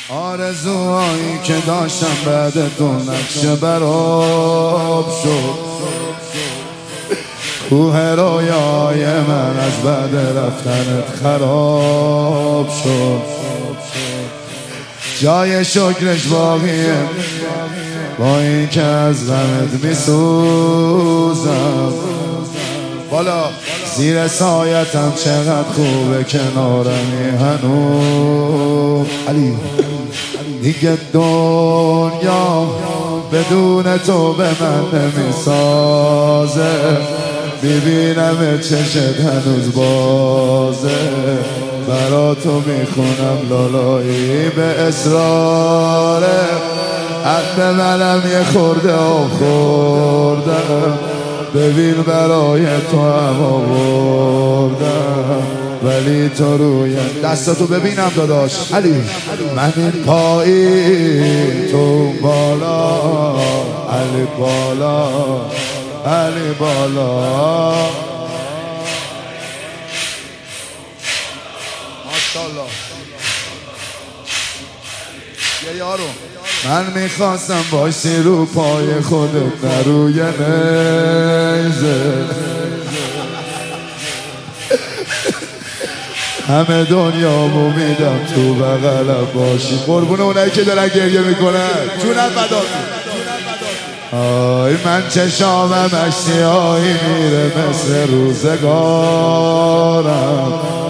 آرزوهایی که داشتم بعد تو نقشه براب شد. کوه رویای من از بعد رفتنت خراب شد. جای شکرش باقیه با این که از غمت میسوزم. بالا زیر سایتم چقدر خوبه کنارمی هنوز. علی دیگه دنیا بدون تو به من نمیسازه. ببینم چشت هنوز بازه. برا تو میخونم لالایی به اصراره. حق منم یه خورده آب خوردم. ببین برای تو هم آوردم ولی تو روی دستاتو ببینم داداش. علی من این پایی تو بالا. علی بالا علی بالا. ماشاءالله یه یارو. من میخواستم باشی رو پای خودت نه روی نیزه. همه دنیامو میدم تو بغلم باشی. قربون اونایی که دارن گریه میکنن جونم فداتون. آی من چشامم اشتیایی میره مثل روزگارم.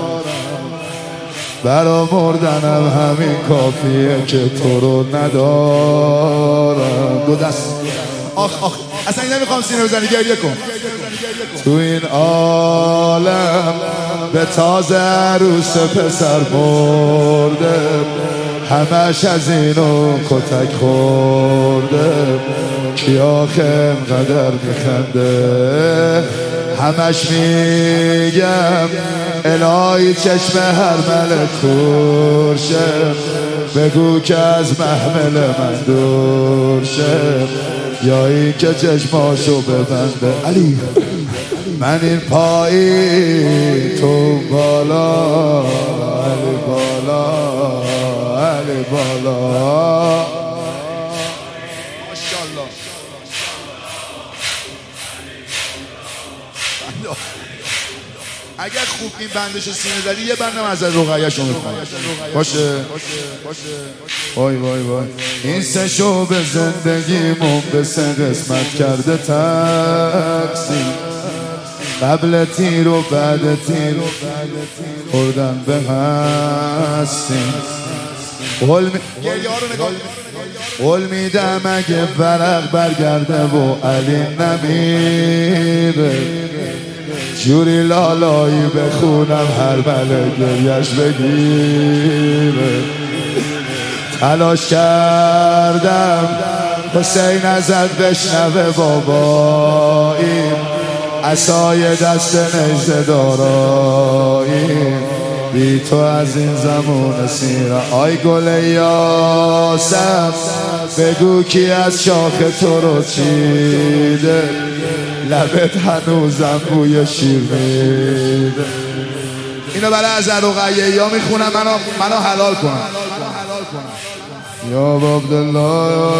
برا مردنم همین کافیه که تو رو ندارم. دو دست آخ آخ اصلا این نمیخوام سینه بزنی گریه کن. تو این عالم به تازه عروس پسر مرده. همش از اینو کتک خورده. کی آخه انقدر میخنده. همش میگم الهی چشم هر ملک کورشه. بگو که از محمل من دور شه یا این که چشماشو ببنده. علی من این پایی تو بالا. علی بالا علی بالا. اگر خوب این بندشو سینه زدی یه بندم از رقیه‌شو میخوام. باشه وای وای وای. این سه شعبه زندگیمون به سه قسمت کرده تقسیم. قبل تیر و بعد تیر خوردن به هستیم. قول میدم اگه ورق برگرده و علی نمیره. جوری لالایی بخونم هر بله گریش بگیره. تلاش کردم حسین ازت بشنوه بابایی. عصای دست نیزه دارایی. بی تو از این زمان سیره. آی گل یاسم بگو کی از شاخ تو رو چیده. لبت هنوزم بوی شیر میده. اینو برای از رقیه یا میخونم منو حلال کنم. یا عبدالله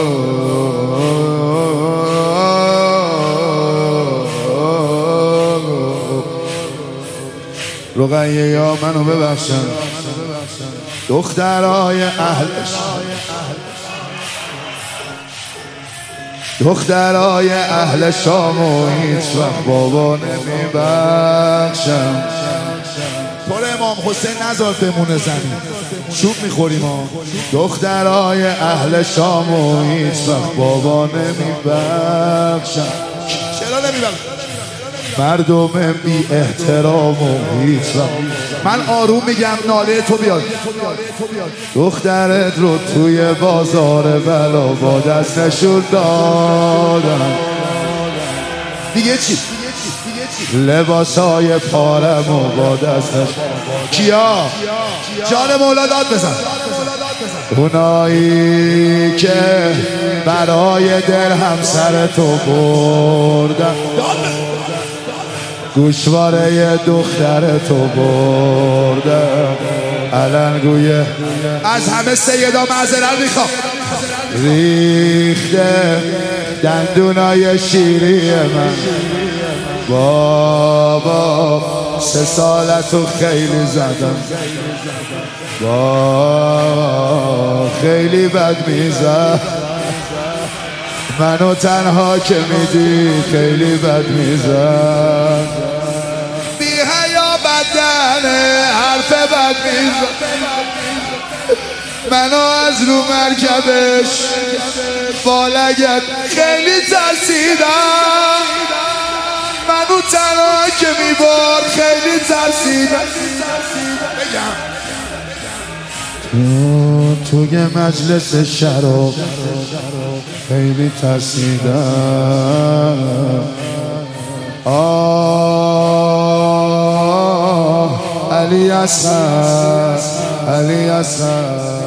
رقیه یا منو ببخشن. دخترای اهلش دخترای اهل شام و هیچ وقت بابا نمیبخشم. طور امام حسین نذار بمونه زمین چوب میخوریم ها. دخترای اهل شام و هیچ وقت بابا نمیبخشم. چرا نمیبخشم؟ مردم بی احترام و هیچ وقت. من آروم میگم ناله تو بیاد. دخترت رو توی بازار بلا با دست نشون دادم. دیگه چی؟ لباسای پارم و با دستش. کیا؟ جان مولا داد بزن. اونایی که برای دل همسر تو بردن. گوشواره دختر تو بردن. علنگویه از همه سیدا معذرت میخوام ریخته دندونای شیری من بابا 3 سالتو خیلی زدم بابا خیلی بد میزد منو تنها که میدی خیلی بد میزد بی حیا بدنه حرف بد میزد منو از رو مرکبش با لگد خیلی ترسیدم منو تنها که میبرد خیلی ترسیدم توی مجلس شراب خیلی ترسیدم علی اصغر علی اصغر